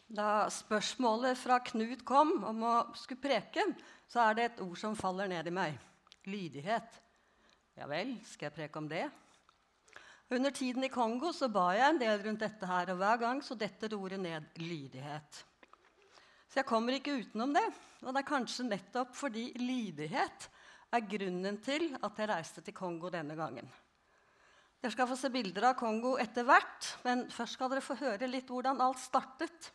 Da spørsmålet fra Knut kom om å skulle preke, så det et ord som faller ned i meg. Lydighet. Ja vel, skal jeg preke om det? Under tiden i Kongo så ba jeg en del rundt dette her, og hver gang så detter ordet ned lydighet. Så jeg kommer ikke utenom det, og det kanskje nettopp fordi lydighet grunnen til at jeg reiste til Kongo denne gangen. Dere skal få se bilder av Kongo etter hvert, men først skal dere få høre litt hvordan alt startet.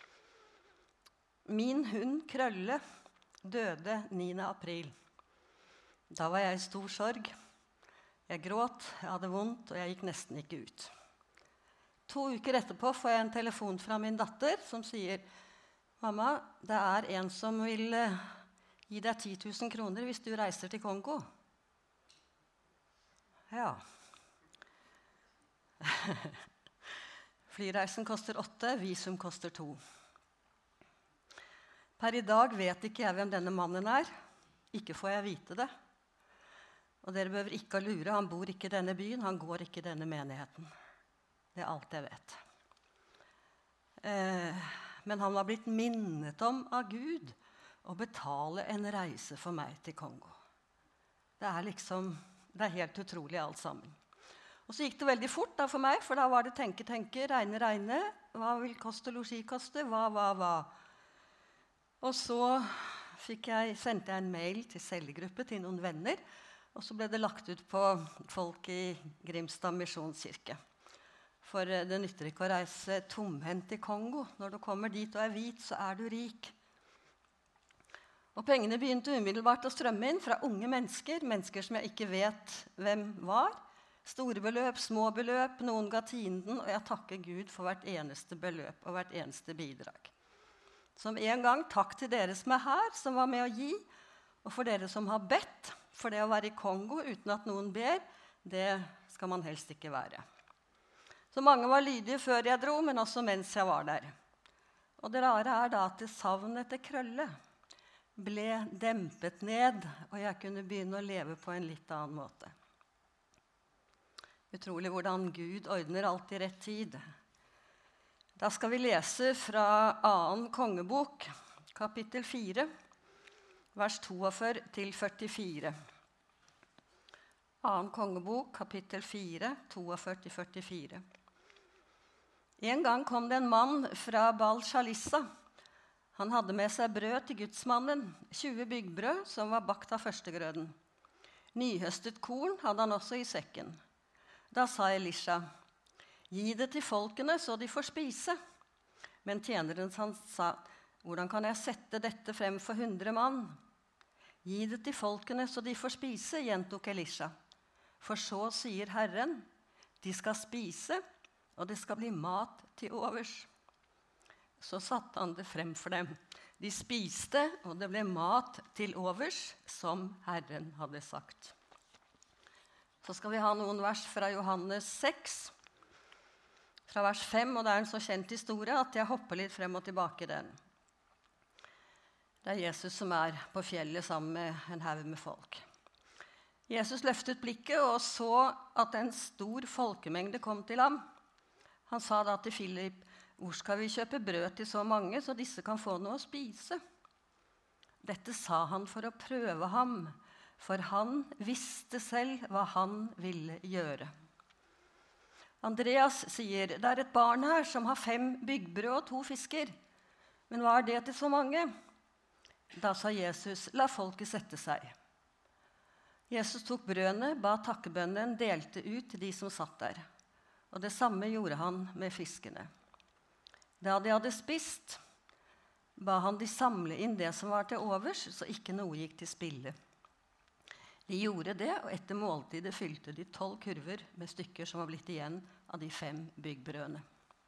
Min hund Krølle døde 9. april. Da var jeg i stor sorg. Jeg gråt, jeg hadde vondt, og jeg gikk nesten ikke ut. 2 uker etterpå får jeg en telefon fra min datter som sier: «Mamma, det en som vil gi deg 10 000 kroner hvis du reiser til Kongo.» Ja. Flyreisen koster 8, visum koster 2. Per i dag vet ikke jeg hvem denne mannen Ikke får jeg vite det. Og dere behøver ikke å lure, han bor ikke i denne byen, han går ikke i denne menigheten. Det alt jeg vet. Men han var blitt minnet om av Gud å betale en reise for meg til Kongo. Det det helt utrolig alt sammen. Og så gikk det veldig fort da for meg, for da var det tenke, regne. Hva vil koste, losji koste? Hva? Og så sendte jeg en mail til cellegruppe til noen venner, og så ble det lagt ut på folk i Grimstad Misjonskirke. For det nytter ikke å reise tomhendt i Kongo. Når du kommer dit og hvit, så du rik. Og pengene begynte umiddelbart å strømme inn fra unge mennesker som jeg ikke vet hvem var. Store beløp, små beløp, noen ga tienden, og jeg takker Gud for hvert eneste beløp og hvert eneste bidrag. Som en gang takk til dere som her, som var med å gi, og for dere som har bedt, for det å være i Kongo uten at noen ber, det skal man helst ikke være. Så mange var lydige før jeg dro, men også mens jeg var der. Og det rare da at savnet etter Krølle ble dempet ned, og jeg kunne begynne å leve på en litt annen måte. Utrolig hvordan Gud ordner alt i rett tid. Da skal vi lese fra 2. kongebok, kapittel 4, vers 42 til 44. 2. kongebok, kapittel 4, 42 til 44. En gang kom det en mann fra Baal-Shalissa. Han hadde med seg brød til gudsmannen, 20 byggbrød som var bakt av førstegrøden. Nyhøstet korn hadde han også i sekken. Da sa Elisha: «Gi det til folkene så de får spise.» Men tjeneren hans sa: «Hvordan kan jeg sette dette frem for 100 mann?» «Gi det til folkene så de får spise», gjentok Elisha. «For så sier Herren, de skal spise, og det skal bli mat til overs.» Så satte han det frem for dem. De spiste, og det ble mat til overs, som Herren hadde sagt. Så skal vi ha noen vers fra Johannes 6, fra vers 5, og det en så kjent historie at jeg hopper litt frem og tilbake i den. Det Jesus som på fjellet sammen med en haug med folk. Jesus løftet blikket og så at en stor folkemengde kom til ham. Han sa da til Philip: «Hvor skal vi kjøpe brød til så mange, så disse kan få noe å spise?» Dette sa han for å prøve ham, for han visste selv hva han ville gjøre. Andreas sier: «Det et barn her som har 5 byggbrød og 2 fisker. Men hva det til så mange?» Da sa Jesus: «La folket sette seg.» Jesus tok brødene, ba takkebønnen, delte ut til de som satt der. Og det samme gjorde han med fiskene. Da de hadde spist, ba han de samle inn det som var til overs, så ikke noe gikk til spille. De gjorde det, og etter måltidet fylte de 12 kurver med stykker som var blitt igjen av de 5 byggbrødene.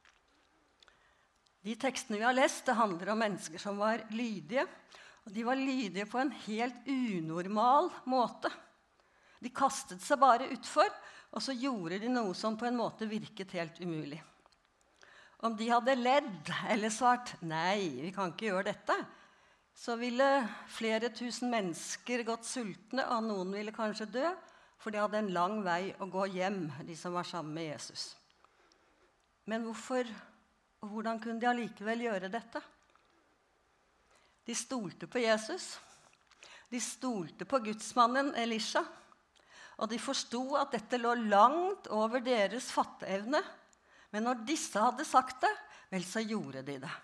De tekstene vi har lest, det handler om mennesker som var lydige, og de var lydige på en helt unormal måte. De kastet seg bare utfor, og så gjorde de noe som på en måte virket helt umulig. Om de hadde ledd eller svart: «Nei, vi kan ikke gjøre dette», så ville flere tusen mennesker gått sultne, og noen ville kanskje dø, for de hadde en lang vei å gå hjem, de som var sammen med Jesus. Men hvorfor Og hvordan kunne de allikevel gjøre dette? De stolte på Jesus. De stolte på gudsmannen Elisha. Og de forstod at dette lå langt over deres fatteevne. Men når disse hadde sagt det, vel, så gjorde de det.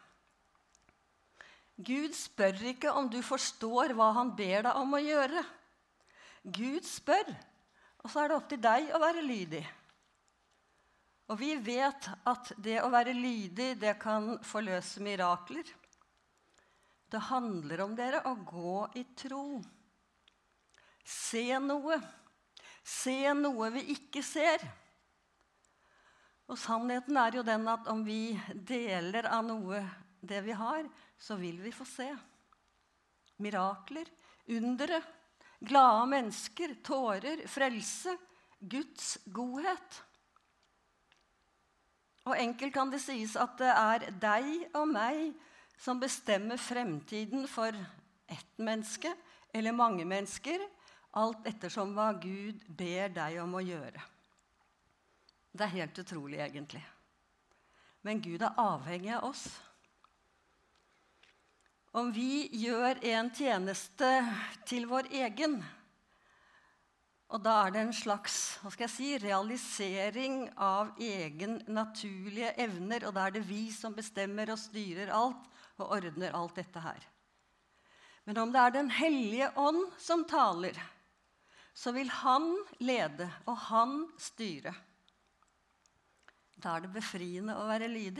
Gud spør ikke om du forstår hva han ber deg om å gjøre. Gud spør, og så er det opp til deg å være lydig. Og vi vet at det å være lydig, det kan forløse mirakler. Det handler om dere å gå i tro. Se noe. Se noe vi ikke ser. Og sannheten er jo den at om vi deler av noe det vi har, så vil vi få se. Mirakler, undere, glade mennesker, tårer, frelse, Guds godhet. Og enkelt kan det sies at det er deg og meg som bestemmer fremtiden for ett menneske eller mange mennesker, alt ettersom hva Gud ber deg om å gjøre. Det er helt utrolig egentlig. Men Gud er avhengig av oss. Om vi gjør en tjeneste til vår egen, og da er det en slags, realisering av egen naturlige evner, og da er det vi som bestemmer og styrer alt og ordner alt dette her. Men om det er Den hellige ånd som taler, så vil han lede og han styre. Da er det befriende å være lydig.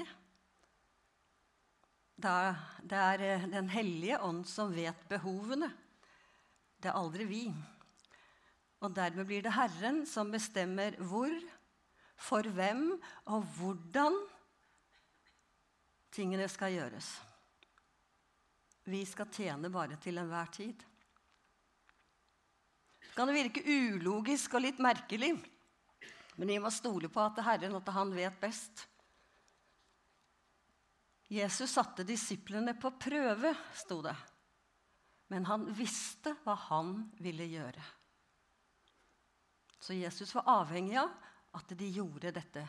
Det er Den hellige ånd som vet behovene. Det er aldri vi. Og dermed blir det Herren som bestemmer hvor, for hvem og hvordan tingene skal gjøres. Vi skal tjene bare til enhver tid. Det kan virke ulogisk og litt merkelig, men vi må stole på at Herren og at han vet best. Jesus satte disiplene på prøve, sto det. Men han visste hva han ville gjøre. Så Jesus var avhengig av at de gjorde dette.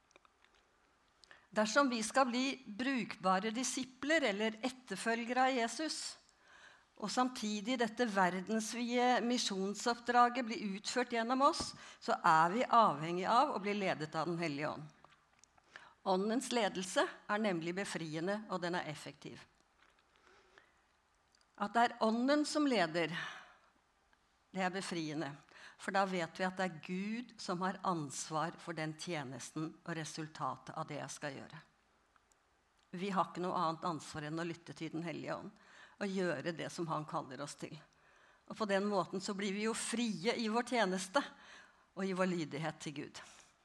Dersom vi skal bli brukbare disipler eller etterfølgere av Jesus, og samtidig dette verdensvide misjonsoppdraget blir utført gjennom oss, så er vi avhengig av å bli ledet av Den hellige ånd. Åndens ledelse er nemlig befriende, og den er effektiv. At det er ånden som leder, det er befriende. For da vet vi at det er Gud som har ansvar for den tjenesten og resultatet av det jeg skal gjøre. Vi har ikke noe annet ansvar enn å lytte til Den hellige ånd og gjøre det som han kaller oss til. Og på den måten så blir vi jo frie i vår tjeneste og i vår lydighet til Gud.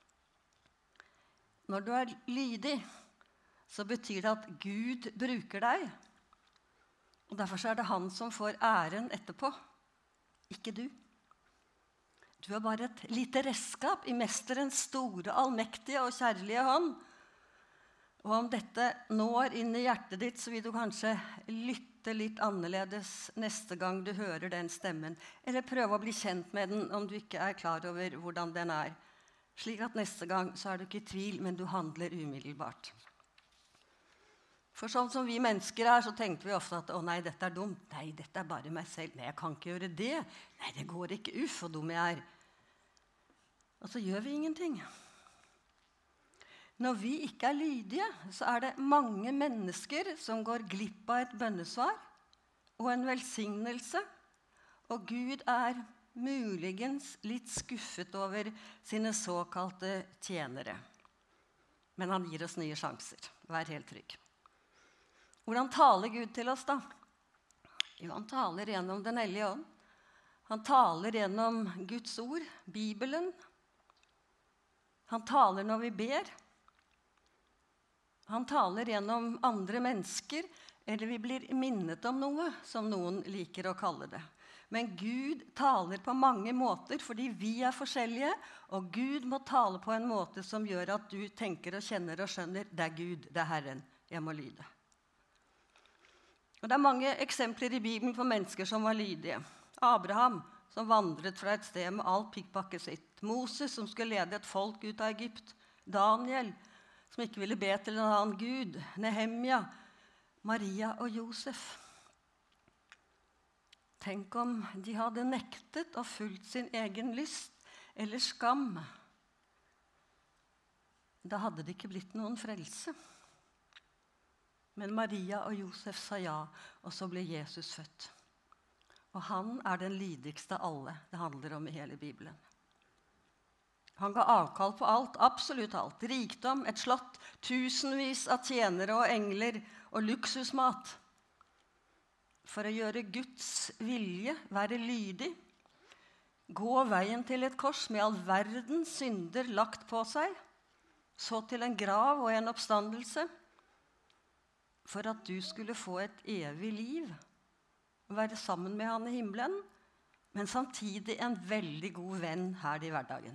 Når du er lydig, så betyr det at Gud bruker deg. Og derfor er det han som får æren etterpå, ikke du. Du er bare et lite redskap i mesterens store, allmektige og kjærlige hånd. Og om dette når inn i hjertet ditt, så vil du kanskje lytte litt annerledes neste gang du hører den stemmen, eller prøve å bli kjent med den om du ikke er klar over hvordan den er. Slik at neste gang så er du ikke i tvil, men du handler umiddelbart. For sånn som vi mennesker er, så tenker vi ofte at «Å nei, dette er dumt. Nei, dette er bare meg selv. Nei, jeg kan ikke gjøre det. Nei, det går ikke. Uff, hvor dum jeg er». Og så gjør vi ingenting. Når vi ikke er lydige, så er det mange mennesker som går glipp av et bønnesvar og en velsignelse. Og Gud er muligens litt skuffet over sine såkalte tjenere. Men han gir oss nye sjanser. Vær helt trygg. Hvordan taler Gud til oss da? Jo, han taler gjennom Den hellige ånd. Han taler gjennom Guds ord, Bibelen. Han taler når vi ber. Han taler gjennom andre mennesker, eller vi blir minnet om noe, som noen liker å kalle det. Men Gud taler på mange måter, fordi vi er forskjellige, og Gud må tale på en måte som gjør at du tenker og kjenner og skjønner, det er Gud, det er Herren, jeg må lyde. Og det er mange eksempler i Bibelen på mennesker som var lydige. Abraham, som vandret fra et sted med alt pikkpakket sitt. Moses, som skulle lede et folk ut av Egypt. Daniel, som ikke ville be til en annen Gud, Nehemia, Maria og Josef. Tenk om de hadde nektet og fulgt sin egen lyst eller skam. Da hadde det ikke blitt noen frelse. Men Maria og Josef sa ja, og så ble Jesus født. Og han er den lydigste av alle det handler om i hele Bibelen. Han ga avkall på alt, absolutt alt. Rikdom, et slott, tusenvis av tjenere og engler og luksusmat. For å gjøre Guds vilje, være lydig, gå veien til et kors med all verdens synder lagt på seg, så til en grav og en oppstandelse, for at du skulle få et evig liv, og være sammen med han i himmelen, men samtidig en veldig god venn her i hverdagen.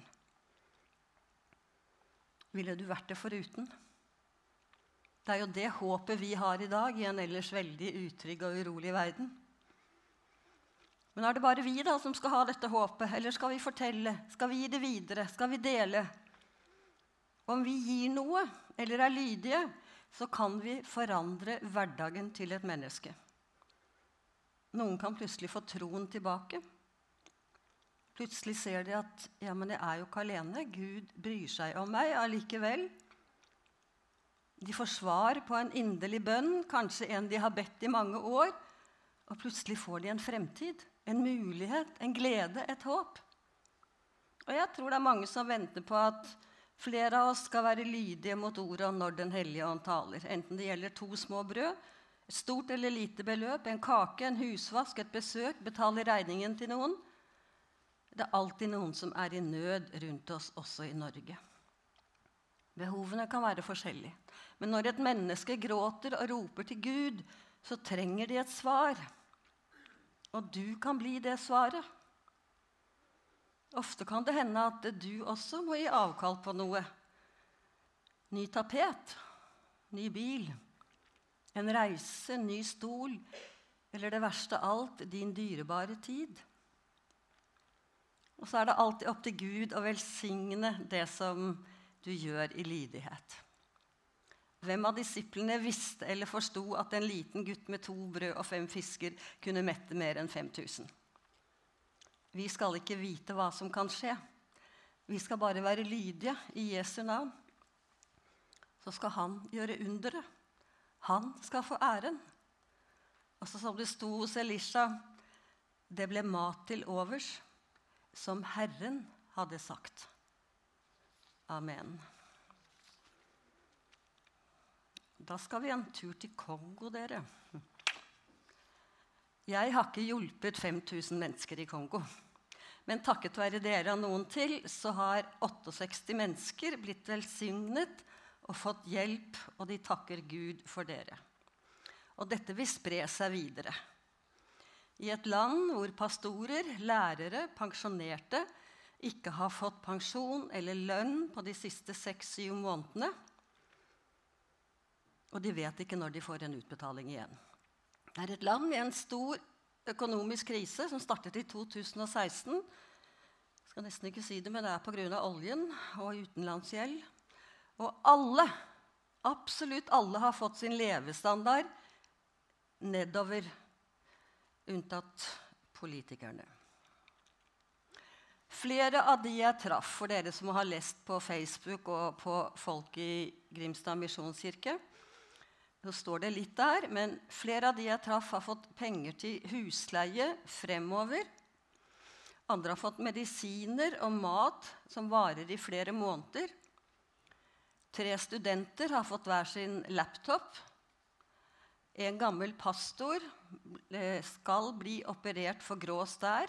Ville du vært det foruten? Det er jo det håpet vi har i dag i en ellers veldig utrygg og urolig verden. Men er det bare vi da som skal ha dette håpet, eller skal vi fortelle, skal vi gi det videre, skal vi dele? Om vi gir noe, eller er lydige, så kan vi forandre hverdagen til et menneske. Noen kan plutselig få troen tilbake. Plutselig ser de at ja, men jeg er jo ikke alene. Gud bryr seg om meg allikevel. De får svar på en inderlig bønn, kanskje en de har bedt i mange år, og plutselig får de en fremtid, en mulighet, en glede, et håp. Og jeg tror det er mange som venter på at flere av oss skal være lydige mot ordet når Den hellige ånd taler. Enten det gjelder 2 små brød, et stort eller lite beløp, en kake, en husvask, et besøk, betale regningen til noen. Det er alltid noen som er i nød rundt oss, også i Norge. Behovene kan være forskjellige. Men når et menneske gråter og roper til Gud, så trenger de et svar. Og du kan bli det svaret. Ofte kan det hende at du også må gi avkall på noe. Ny tapet, ny bil, en reise, ny stol, eller det verste av alt, din dyrebare tid. Og så er det alltid opp til Gud å velsigne det som du gjør i lydighet. Hvem av disiplene visste eller forstod at en liten gutt med 2 brød og 5 fisker kunne mette mer enn 5000? Vi skal ikke vite hva som kan skje. Vi skal bare være lydige i Jesu navn. Så skal han gjøre underet. Han skal få æren. Og så som det sto hos Elisha, det ble mat til overs, som Herren hadde sagt. Amen. Da skal vi en tur til Kongo, dere. Jeg har ikke hjulpet 5000 mennesker i Kongo. Men takket være dere og noen til, så har 68 mennesker blitt velsignet og fått hjelp, og de takker Gud for dere. Og dette vil spre seg videre. I et land hvor pastorer, lærere, pensjonerte ikke har fått pensjon eller lønn på de siste 6-7 månedene, og de vet ikke når de får en utbetaling igjen. Det er et land i en stor økonomisk krise som startet i 2016. Jeg skal nesten ikke si det, men det er på grunn av oljen og utenlandsgjeld. Og alle, absolutt alle, har fått sin levestandard nedover, unntatt politikerne. Flere av de jeg traff, for dere som har lest på Facebook og på folk i Grimstad Misjonskirke, så står det litt der, men flere av de jeg traff har fått penger til husleie fremover. Andre har fått medisiner og mat som varer i flere måneder. 3 studenter har fått hver sin laptop. En gammel pastor skal bli operert for grå stær.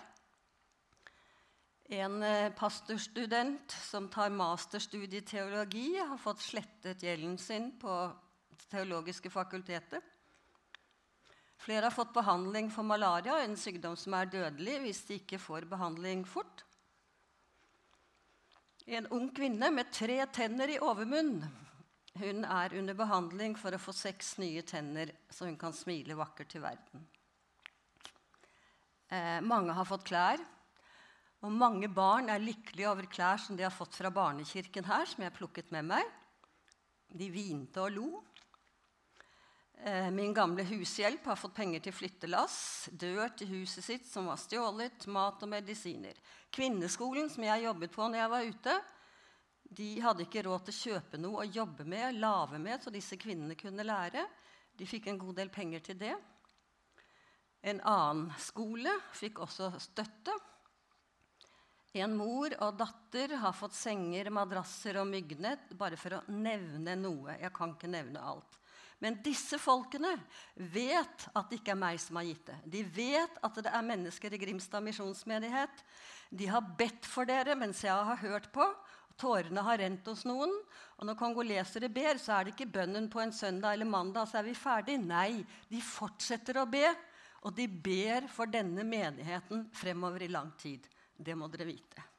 En pastorstudent som tar masterstudie i teologi har fått slettet gjelden sin på teologiske fakultetet. Flere har fått behandling for malaria, en sykdom som er dødelig hvis de ikke får behandling fort. En ung kvinne med 3 tenner i overmunn. Hun er under behandling for å få 6 nye tenner, så hun kan smile vakkert til verden. Mange har fått klær, og mange barn er lykkelige over klær som de har fått fra barnekirken her, som jeg har plukket med meg. De vinte og lo. Min gamle hushjelp har fått penger til flyttelass, dør til huset sitt som var stjålet, mat og medisiner. Kvinneskolen som jeg jobbet på når jeg var ute, de hadde ikke råd til å kjøpe noe å jobbe med, lave med, så disse kvinnene kunne lære. De fikk en god del penger til det. En annen skole fikk også støtte. En mor og datter har fått senger, madrasser og myggnett, bare for å nevne noe. Jeg kan ikke nevne alt. Men disse folkene vet at det ikke er meg som har gitt det. De vet at det er mennesker i Grimstad misjonsmenighet. De har bedt for dere mens jeg har hørt på. Tårene har rent hos noen, og når kongolesere ber, så er det ikke bønnen på en søndag eller mandag, så er vi ferdig. Nei, de fortsetter å be, og de ber for denne menigheten fremover i lang tid. Det må dere vite.